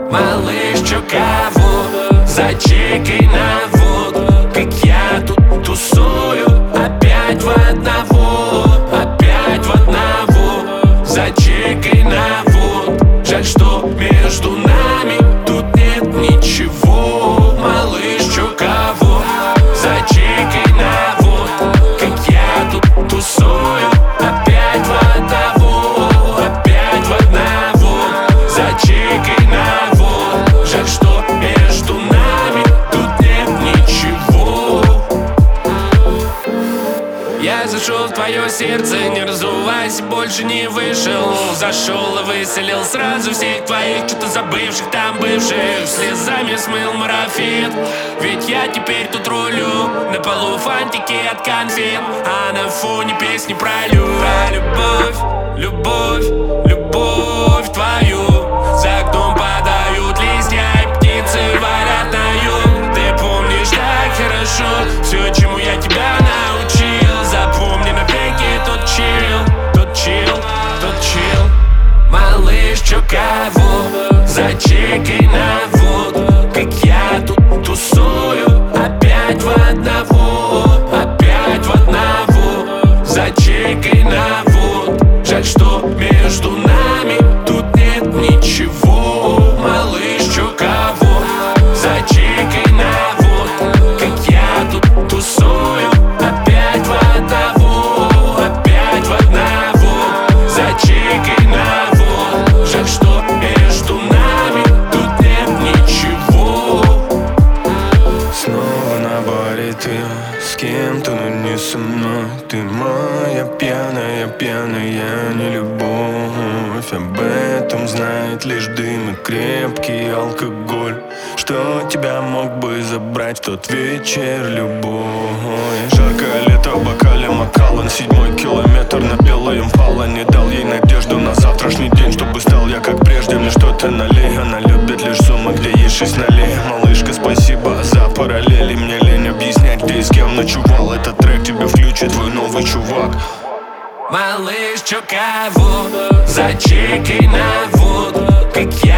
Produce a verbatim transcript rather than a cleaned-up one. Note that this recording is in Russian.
Малыш, чё кого? Зачекай на вод. Как я тут тусую, опять в одного, опять в одного. Зачекай на вод. Жаль, что между нами тут нет ничего. Малыш, чё кого? Зачекай на вод. Как я тут тусую, опять в одного, опять в одного. Зачекай на вод. Жаль, что между нами тут нет ничего. Я зашел в твое сердце, не разувайся, больше не вышел. Зашел и выселил сразу всех твоих, что-то забывших там бывших. Слезами смыл марафет, ведь я теперь тут рулю. На полу фантики от конфет, а на фоне песни про любовь. Любовь, любовь твою. За окном падают листья и птицы валят на юг. Ты помнишь так хорошо все, чему я тебя научил. Запомни навеки тот чил, тот чил, тот чил. Малыш, чё кого? Зачекай на вод. Как я тут тусую, опять в одного, опять в одного. Зачекай на вод. Жаль, что между нами тут нет ничего. Малыш, чё кого? Зачекай на вод. Как я тут тусую, опять в одного, опять в одного. Зачекай на вод. Жаль, что между нами тут нет ничего. Снова на баре ты с кем-то, но не со мной. Ты моя пьяная, пьяная не любовь. Об этом знает лишь дым и крепкий алкоголь. Что тебя мог бы забрать в тот вечер, любовь? Жаркое лето в бокале Макалан. Седьмой километр на белой импала. Не дал ей надежду на завтрашний день, чтобы стал я как прежде. Мне что-то налей, она любит лишь суммы, где есть шесть налей. Малышка, спасибо за параллели. Мне лень объяснять, где и с кем ночевал. Этот трек тебе включит твой новый чувак. Малыш, чё кого? Зачекай на вод. Как я